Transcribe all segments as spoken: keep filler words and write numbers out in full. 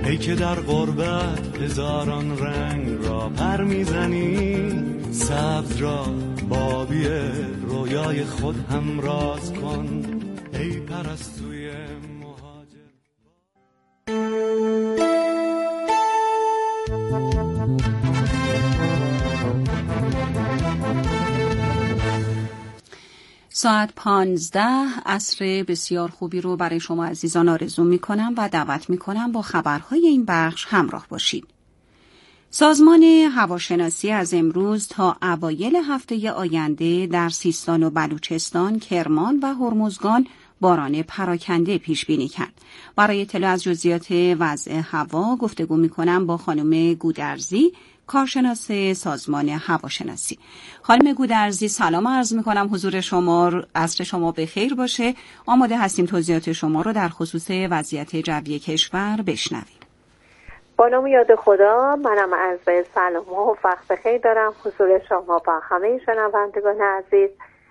ای که در غربت هزاران رنگ را پر میزنی، سبز را با بی رویای خود هم راز کن، ای پرستوی مهاجر. ساعت پانزده عصر بسیار خوبی رو برای شما عزیزان آرزو می کنم و دعوت می کنم با خبرهای این بخش همراه باشید. سازمان هواشناسی از امروز تا اوایل هفته آینده در سیستان و بلوچستان، کرمان و هرمزگان باران پراکنده پیش بینی کرد. برای اطلاع از جزئیات وضع هوا گفتگو می کنم با خانم گودرزی، کارشناس سازمان هواشناسی. خانم گودرزی سلام عرض می کنم حضور شما، عصر شما بخیر باشه. آماده هستیم توضیحات شما رو در خصوص وضعیت جوی کشور بشنویم. با نام یاد خدا، منم عرض سلام و وقت بخیر دارم حضور شما با همه شنوندگان عزیز.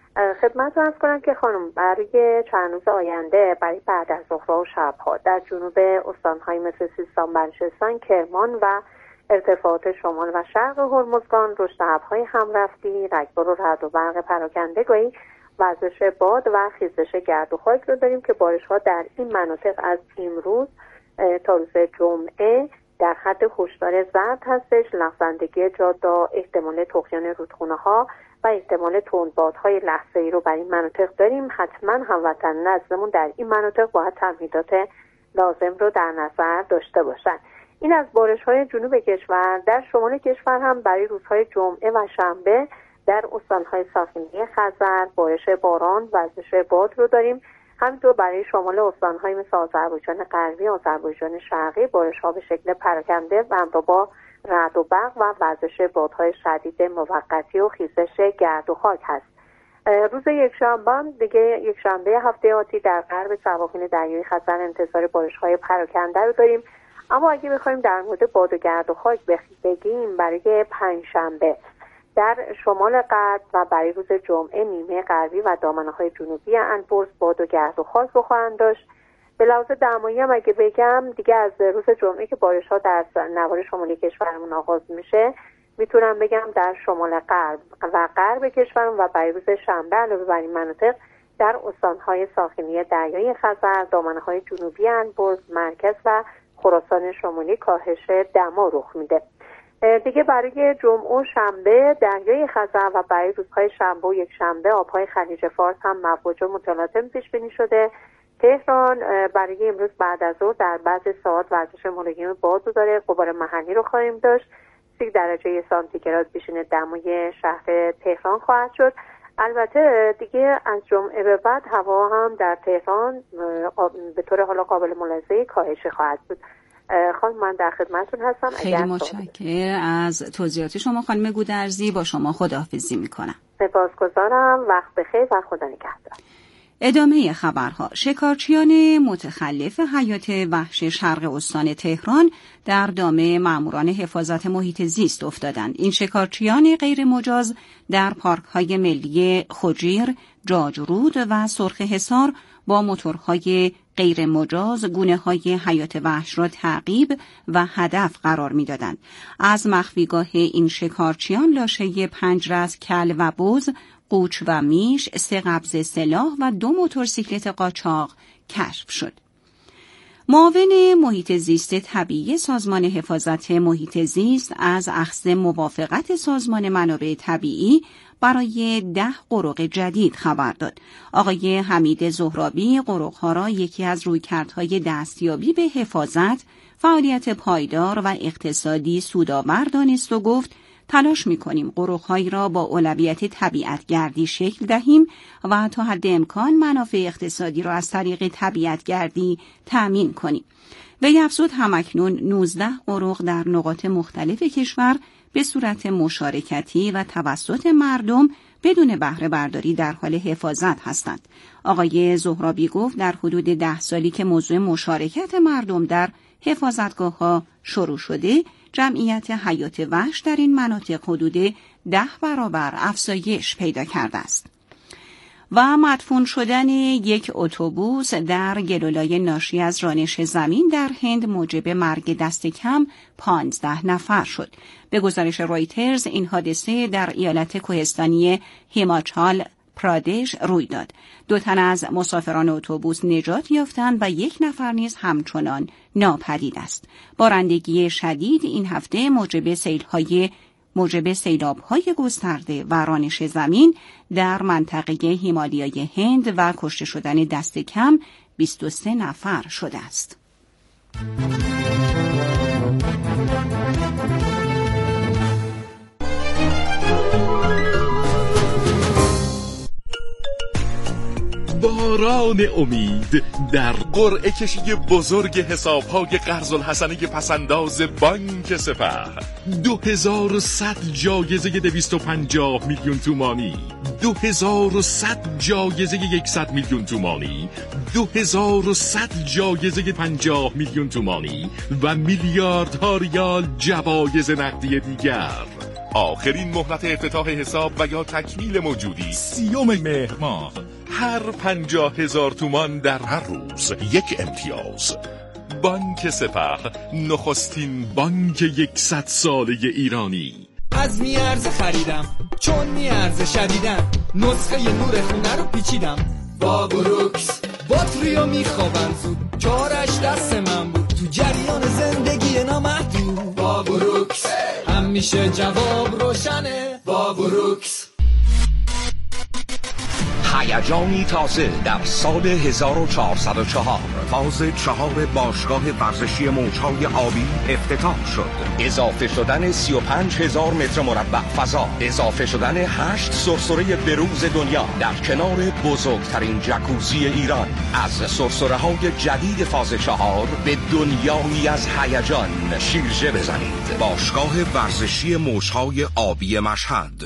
خدمت عرض کنم که خانم برای چند روز آینده برای بعد از ظهر و شب‌ها در جنوب استان‌های مثل سیستان، بلوچستان، کرمان و ارتفاعات شمال و شرق هرمزگان رشد ابرهای همرفتی، رگبار و رعد و برق پراکندگی، وزش باد و خیزش گرد و خاک رو داریم که بارش‌ها در این مناطق از امروز تا روز جمعه در حد هشدار زرد هستش. لغزندگی جادا، احتمال طغیان رودخونه‌ها و احتمال تندبادهای لحظه‌ای رو برای این مناطق داریم. حتما هموطنان عزیزمون در این مناطق باید تمهیدات لازم رو در نظر داشته باشن. این از بارش‌های جنوب کشور. در شمال کشور هم برای روزهای جمعه و شنبه در استان‌های ساحلی خزر بارش باران و وزش باد رو داریم. همینطور برای شمال استان‌های مثل آذربایجان غربی، آذربایجان شرقی بارش‌ها به شکل پراکنده و همراه با رعد و برق و وزش بادهای شدید موقتی و خیزش گرد و خاک هست. روز یکشنبه دیگه یکشنبه هفته آتی در غرب سواحل دریای خزر انتظار بارش‌های پراکنده رو داریم. اما اگه بخوایم در مورد باد و گرد و خاک بگیم برای پنجشنبه در شمال غرب و برای روز جمعه نیمه غربی و دامنه‌های جنوبی البرز باد و گرد و خاک رو خواهند داشت. به لحاظ دمایی هم اگه بگم دیگه از روز جمعه که بارش‌ها در نوار شمالی کشورمون آغاز میشه میتونم بگم در شمال غرب و غرب کشورمون و برای روز شنبه علاوه بر این مناطق در استان‌های ساحلی دریای خزر، دامنه‌های جنوبی البرز، مرکز و خراسان شمالی کاهش دما رخ میده. دیگه برای جمعه و شنبه دریای خزر و برای روزهای شنبه و یک شنبه آبهای خلیج فارس هم مواج و متلاطم پیش بینی شده. تهران برای امروز بعد از ظهر در بعضی ساعات وزش ملایم باد داره. غبار محلی رو خواهیم داشت. سی درجه سانتیگراد بیشتر دمای شهر تهران خواهد شد. البته دیگه از جمعه به بعد هوا هم در تهران به طور حالا قابل ملاحظه کاهش خواهد بود. خانم من در خدمتتون هستم. خیلی متشکرم از توضیحات شما خانم گودرزی. با شما خداحافظی میکنم. سپاسگزارم. وقت بخیر و خدا نگهدار. ادامه خبرها. شکارچیان متخلف حیات وحش شرق استان تهران در دام ماموران حفاظت محیط زیست افتادند. این شکارچیان غیر مجاز در پارک‌های ملی خجیر، جاجرود و سرخ حصار با موتورهای غیر مجاز گونه‌های حیات وحش را تعقیب و هدف قرار می‌دادند. از مخفیگاه این شکارچیان لاشه پنج رأس کل و بز، قوچ و میش، سه قبض سلاح و دو موتورسیکلت قاچاق کشف شد. معاون محیط زیست طبیعی سازمان حفاظت محیط زیست از اخذ موافقت سازمان منابع طبیعی برای ده قرق جدید خبر داد. آقای حمید زهرابی قرق‌ها را یکی از رویکردهای دستیابی به حفاظت، فعالیت پایدار و اقتصادی سودآور دانست و گفت تلاش می‌کنیم قرق‌هایی را با اولویت طبیعت‌گردی شکل دهیم و تا حد امکان منافع اقتصادی را از طریق طبیعت‌گردی تأمین کنیم. وی افزود همکنون نوزده قرق در نقاط مختلف کشور به صورت مشارکتی و توسط مردم بدون بهره برداری در حال حفاظت هستند. آقای زهرابی گفت در حدود ده سالی که موضوع مشارکت مردم در حفاظتگاه‌ها شروع شده، جمعیت حیات وحش در این مناطق حدود ده برابر افزایش پیدا کرده است. و مدفون شدن یک اتوبوس در گلولای ناشی از رانش زمین در هند موجب مرگ دست کم پانزده نفر شد. به گزارش رویترز این حادثه در ایالت کوهستانی هیماچال پرادش روی داد. دو تن از مسافران اتوبوس نجات یافتند و یک نفر نیز همچنان ناپدید است. بارندگی شدید این هفته موجب سیل‌های موجب سیلاب‌های گسترده و رانش زمین در منطقه هیمالیای هند و کشته شدن دست کم بیست و سه نفر شده است. باران امید در قرعه کشی بزرگ حساب‌های قرض الحسنه پسنداز بانک سپه. دو هزار و صد جایزه دویست و پنجاه میلیون تومانی، دو هزار و صد جایزه یکصد میلیون تومانی، دو هزار و صد جایزه پنجاه میلیون تومانی و میلیاردها ریال جوایز نقدی دیگر. آخرین مهلت افتتاح حساب و یا تکمیل موجودی سیوم مهر ماه. هر پنجاه هزار تومان در هر روز یک امتیاز. بانک سپه، نخستین بانک یکصد ساله ایرانی. از میارز خریدم چون میارز شدیدم، نسخه ی نور خونه رو پیچیدم با بروکس. باتریو میخوابم زود، کارش دست من بود، تو جریان زندگی نامحدود با بروکس. همیشه جواب روشنه با بروکس. هیجانی تازه در سال هزار و چهارصد و چهار فاز چهار باشگاه ورزشی موج‌های آبی افتتاح شد. اضافه شدن سی و پنج هزار متر مربع فضا، اضافه شدن هشت سرسره بروز دنیا در کنار بزرگترین جکوزی ایران. از سرسره‌های جدید فاز چهار به دنیایی از هیجان شیرجه بزنید. باشگاه ورزشی موج‌های آبی مشهد.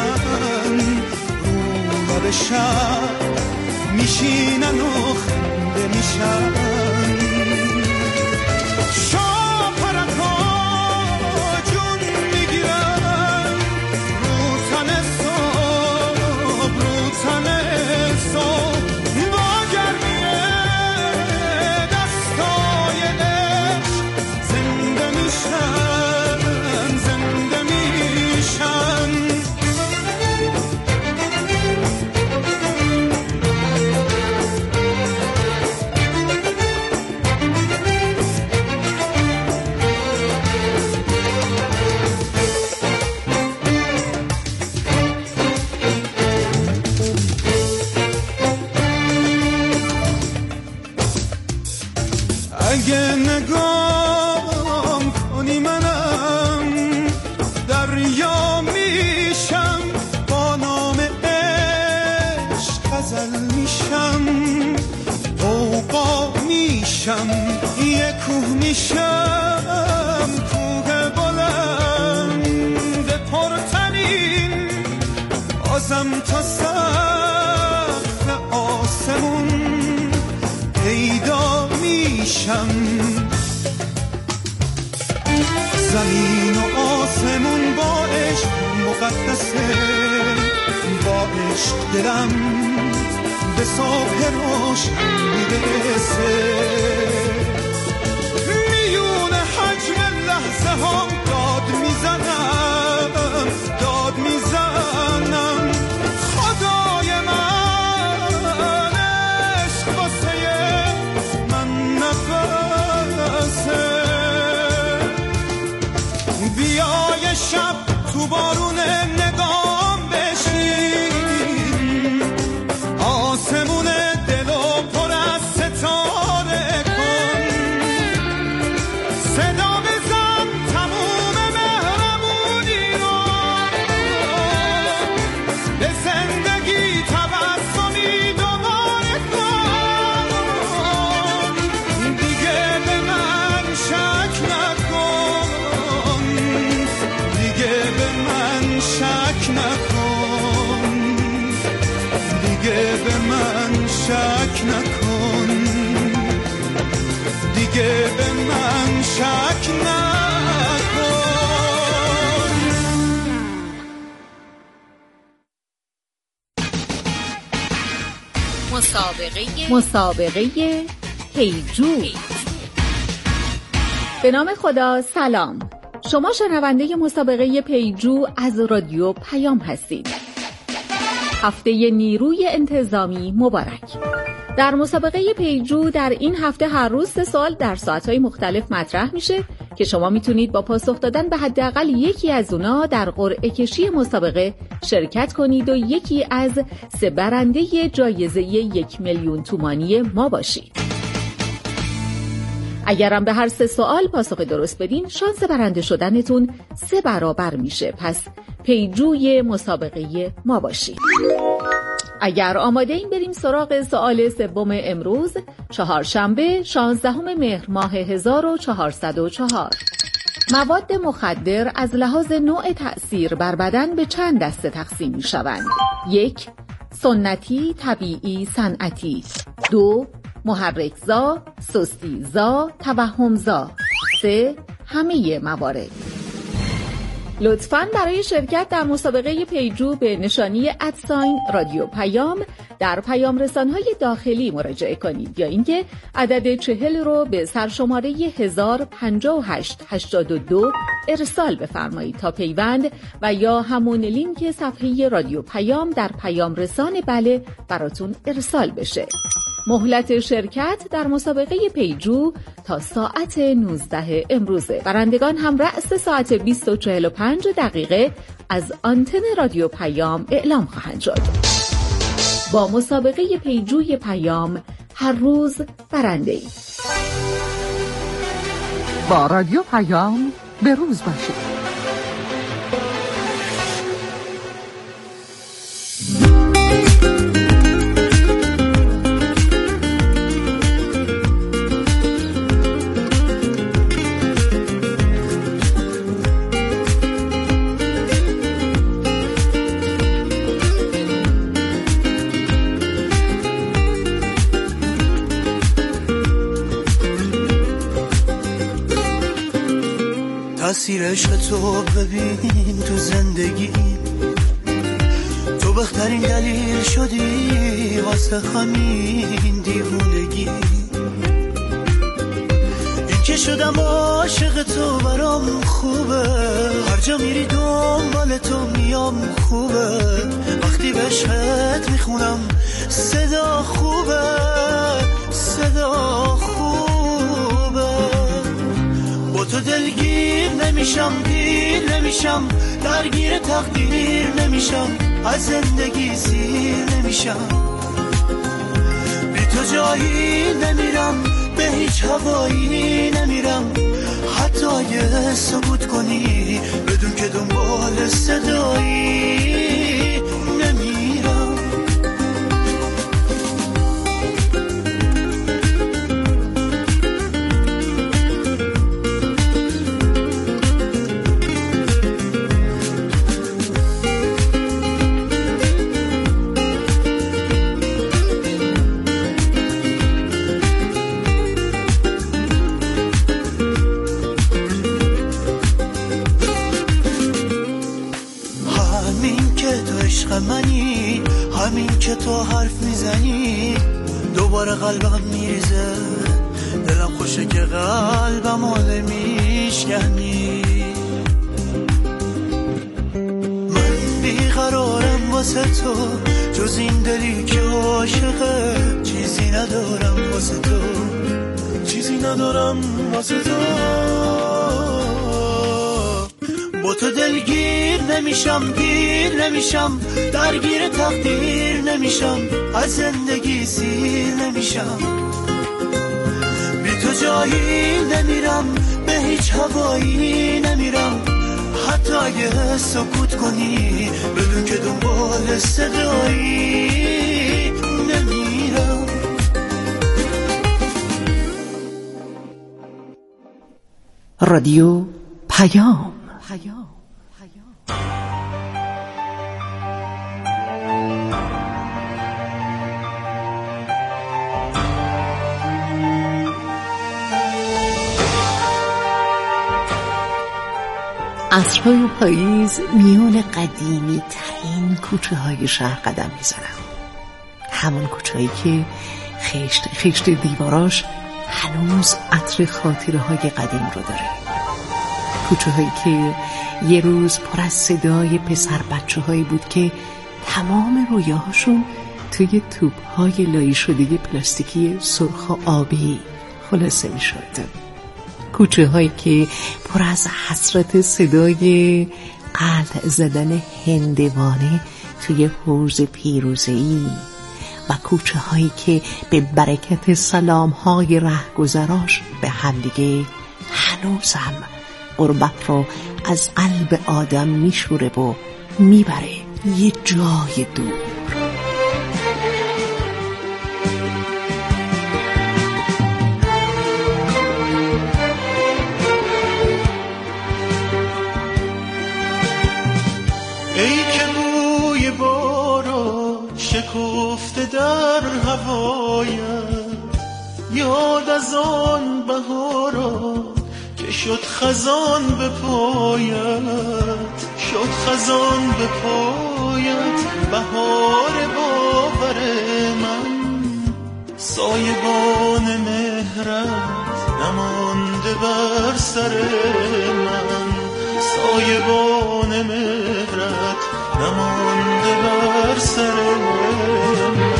میشینن و خنده زنده میشن. شاه پرکا جون میگیرن رو تن صبح، رو تن صبح با گرمی دستای عشق زنده میشن، زنده میشن. اگه نگام کنی منم دریا میشم، با نام عشق غزل میشم، غوغا میشم، یه کوه میشم، کوه بلند پرتنین، بازم تا سقف آسمون پیدا میشم. زمین و آسمون با عشق مقدسه، با عشق دلم به صبح روشن میرسه. میون حجم لحظه ها داد میزنم، داد میزنم. خدای من عشق واسه من نفسه. بیای شب تو بارون نگام بشین، آسمون دلو پر از ستاره کن. صدا بزن تموم مهربونی رو، به زندگی تبسمی دوباره کن. دیگه به من شک نکن، دیگه به من شک نکن، دیگه به من شک نکن، دیگه به من شک نکن. مسابقه مسابقه پیجو. به نام خدا. سلام، شما شنونده مسابقه پیجو از رادیو پیام هستید. هفته نیروی انتظامی مبارک. در مسابقه پیجو در این هفته هر روز سه سوال در ساعت‌های مختلف مطرح میشه که شما میتونید با پاسخ دادن به حداقل یکی از اونا در قرعه کشی مسابقه شرکت کنید و یکی از سه برنده جایزه یک میلیون تومانی ما باشید. اگرم به هر سه سوال پاسخ درست بدین، شانس برنده شدنتون سه برابر میشه. پس پیجوی مسابقه ما باشید. اگر آماده این بریم سراغ سوال سوم امروز، چهارشنبه شانزدهم مهر ماه هزار و چهارصد و چهار. مواد مخدر از لحاظ نوع تأثیر بر بدن به چند دسته تقسیم می شوند؟ یک، سنتی، طبیعی، صنعتی. دو، محرکزا، سستیزا، توهمزا. سه، همه موارد. لطفاً برای شرکت در مسابقه پیجو به نشانی ادساین رادیو پیام در پیام رسانهای داخلی مراجعه کنید یا اینکه عدد چهل رو به سرشماره هزار و پنجاه و هشت هشتاد و دو ارسال بفرمایید تا پیوند و یا همون لینک صفحه رادیو پیام در پیام رسان بله براتون ارسال بشه. مهلت شرکت در مسابقه پیجو تا ساعت نوزده امروزه. برندگان هم رأس ساعت بیست و چهل و پنج دقیقه از آنتن رادیو پیام اعلام خواهند شد. با مسابقه پیجوی پیام هر روز برنده اید. با رادیو پیام به روز باشید. تأثیر عشق تو ببین تو زندگی، تو بهترین دلیل شدی واسه همین دیوونگی. این که شدم عاشق تو برام خوبه، هر جا میری دنبال تو میام خوبه، وقتی به عشقت میخونم صدا خوبه، صدا خوبه. با تو دلگیر نمیشم، دیر نمیشم، درگیر تقدیر نمیشم، از زندگی سیر نمیشم. بی تو جایی نمیرم، به هیچ هوایی نمیرم، حتی اگه سکوت کنی بدون که دنبال صدایی نمیرم. منی همین که تو حرف میزنی دوباره قلبم میریزه، دلم خوشه که قلبم حاله میشکنی. من بیقرارم واسه تو، جز این دلی که عاشقه، چیزی ندارم واسه تو، چیزی ندارم واسه تو. با تو دلگیر نمیشم، گیر نمیشم، درگیر تقدیر نمیشم، از زندگی سیر نمیشم. بی تو جایی نمیرم، به هیچ هوایی نمیرم، حتی اگه سکوت کنی بدون که دنبال صدایی نمیرم. رادیو پیام. عصرهای پاییز میان قدیمی ترین کوچه های شهر قدم میزنم، همون کوچه هایی که خشت خشت دیواراش هنوز عطر خاطره های قدیم رو داره، کوچه هایی که یه روز پر از صدای پسر بچه هایی بود که تمام رویاهاشون توی توپ های لایی شده پلاستیکی سرخ و آبی خلاصه می شد، کوچه هایی که پر از حسرت صدای قلع زدن هندوانه توی حوض پیروزه‌ای و کوچه هایی که به برکت سلام های رهگذراش به همدیگه هنوز هم غربت رو از قلب آدم میشوره و میبره یه جای دور. ای که بوی باران شکفته در هوایم، یاد از آن بهاران که شد خزان به پایت، شد خزان به پایت، بهار باور من، سایبان مهرت نمانده بر سر من، سایبان مهرت نمانده بر سر من.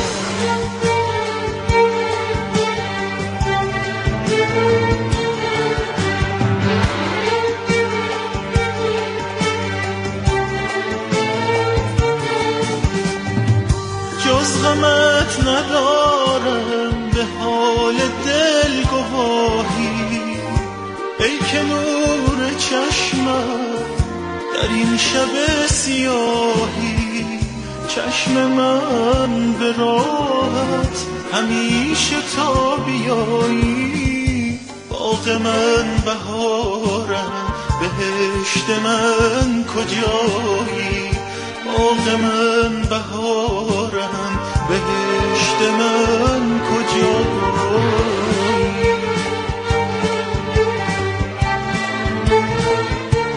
جز غمت ندارم به حال دل گواهی، ای که نور چشمت در این شب سیاهی، چشم من به راحت همیشه تا بیایی، باغ من بهارم بهشت من کجایی، باغ من بهارم بهشت من کجایی.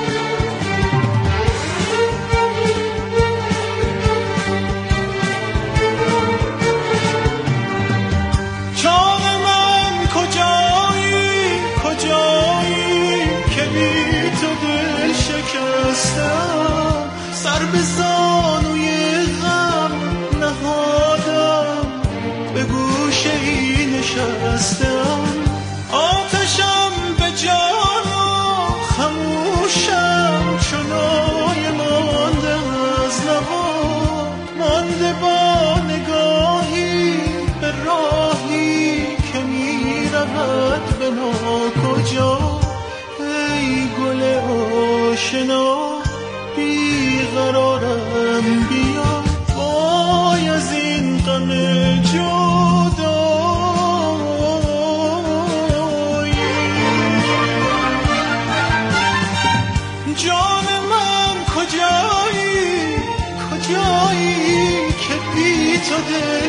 بیقرارم بیا وای از این غم جدایی جان من کجایی کجایی که بی تو دل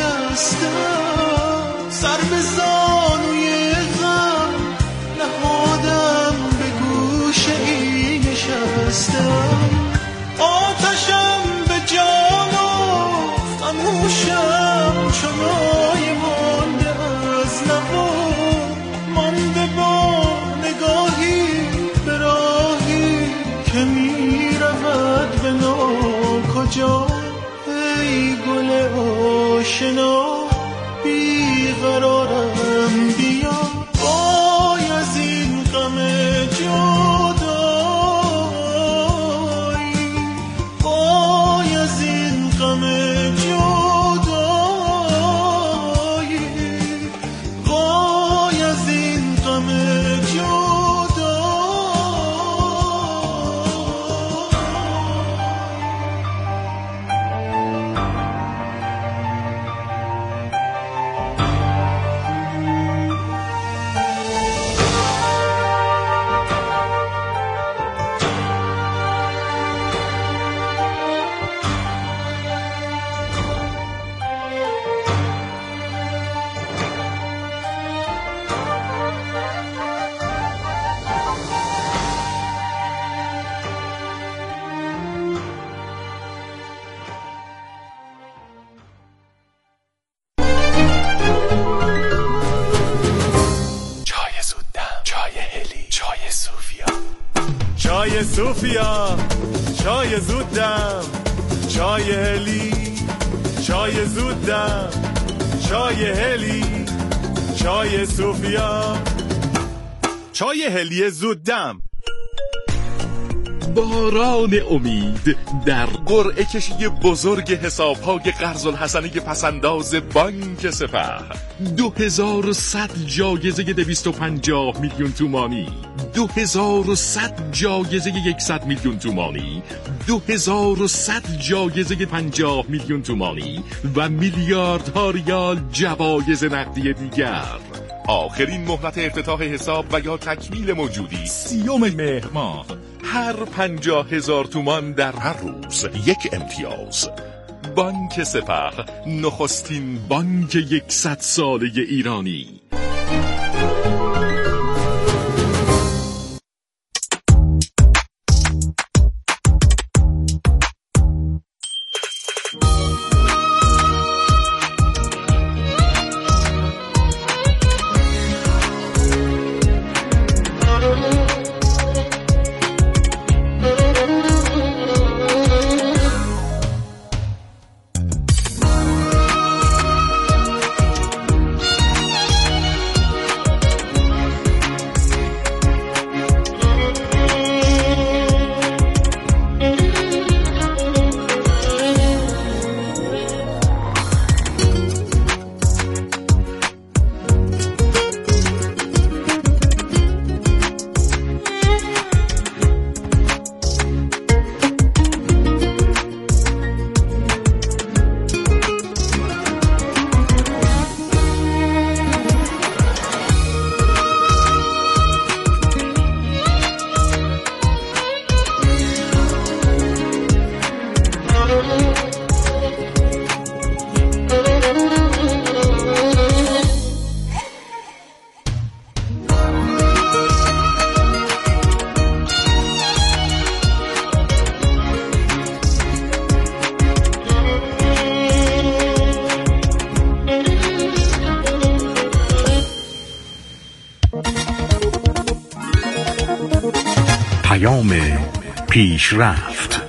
شکستم سر به زانوی غم نهادم به گوشه ای نشستم آتشم به جان و خموشم چنای مانده از نوا مانده با نگاهی به راهی که می رود به ناکجا ای گل آشنا بیقرارم بیا وای از این غم جدایی وای از این غم جدایی وای از این غم جدایی چای صوفیا چای زودم چای هلی چای زودم چای هلی چای صوفیا چای هلی زودم باران امید در قرعه کشی بزرگ حساب‌های قرض الحسنه پسنداز بانک سپه دو هزار و صد جایزه دویست و پنجاه میلیون تومانی دو هزار و صد جایزه یکصد میلیون تومانی دو هزار و صد جایزه پنجاه میلیون تومانی و میلیاردها ریال جوایز نقدی دیگر. آخرین مهلت افتتاح حساب و یا تکمیل موجودی سیوم مهر ماه. هر پنجاه هزار تومان در هر روز یک امتیاز. بانک سپه، نخستین بانک یکصد ساله ایرانی. پیشرفت.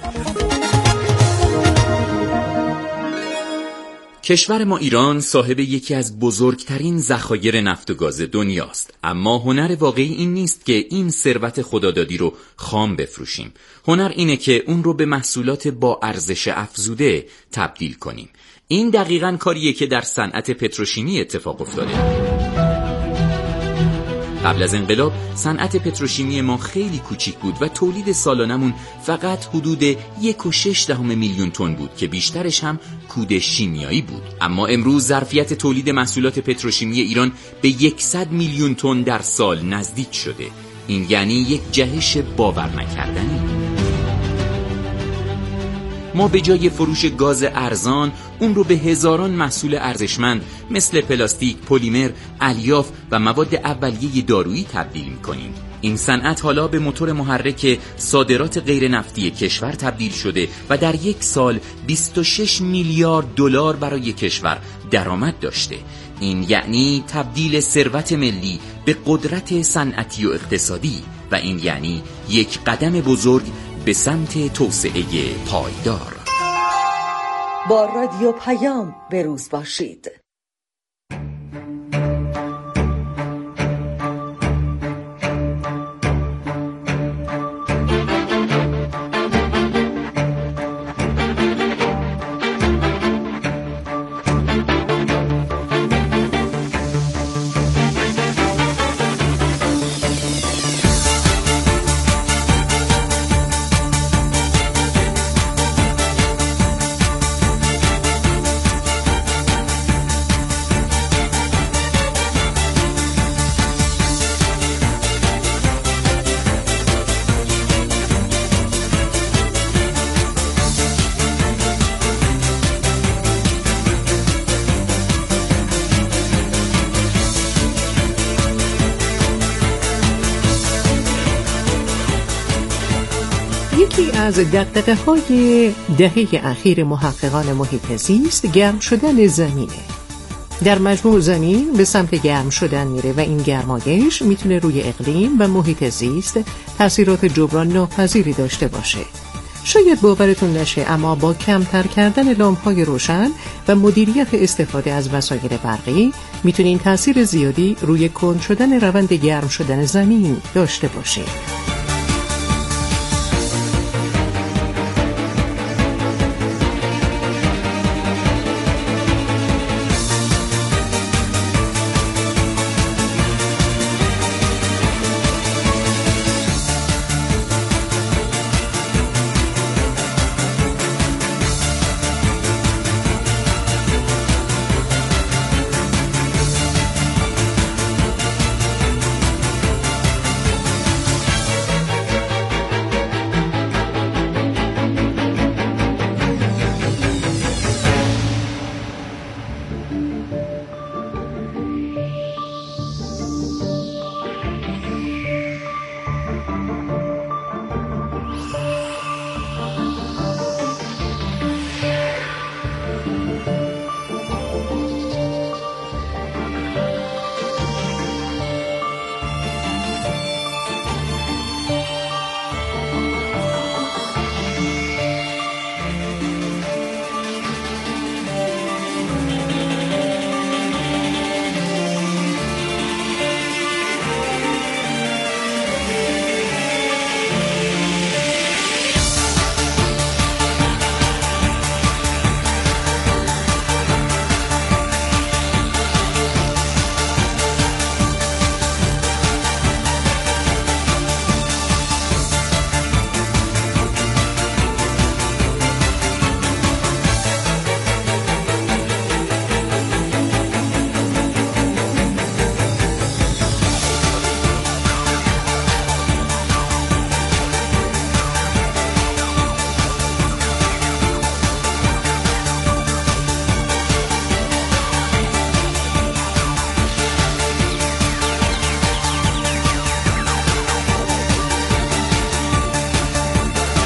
کشور ما ایران صاحب یکی از بزرگترین ذخایر نفت و گاز دنیاست، اما هنر واقعی این نیست که این ثروت خدادادی رو خام بفروشیم. هنر اینه که اون رو به محصولات با ارزش افزوده تبدیل کنیم. این دقیقاً کاریه که در صنعت پتروشیمی اتفاق افتاده. قبل از انقلاب صنعت پتروشیمی ما خیلی کوچیک بود و تولید سالانمون فقط حدود یک و شش دهم میلیون تن بود که بیشترش هم کود شیمیایی بود. اما امروز ظرفیت تولید محصولات پتروشیمی ایران به صد میلیون تن در سال نزدیک شده. این یعنی یک جهش باور نکردنی. ما به جای فروش گاز ارزان اون رو به هزاران محصول ارزشمند مثل پلاستیک، پلیمر، الیاف و مواد اولیه دارویی تبدیل می‌کنیم. این صنعت حالا به موتور محرک صادرات غیر نفتی کشور تبدیل شده و در یک سال بیست و شش میلیارد دلار برای کشور درآمد داشته. این یعنی تبدیل ثروت ملی به قدرت صنعتی و اقتصادی و این یعنی یک قدم بزرگ به سمت توسعه پایدار. با رادیو پیام به روز باشید. یکی از دغدغه‌های دهه اخیر محققان محیط زیست گرم شدن زمینه. در مجموع زمین به سمت گرم شدن میره و این گرمایش میتونه روی اقلیم و محیط زیست تأثیرات جبران ناپذیری داشته باشه. شاید باورتون نشه اما با کمتر کردن لامپ‌های روشن و مدیریت استفاده از وسایل برقی میتونین تأثیر زیادی روی کند شدن روند گرم شدن زمین داشته باشه.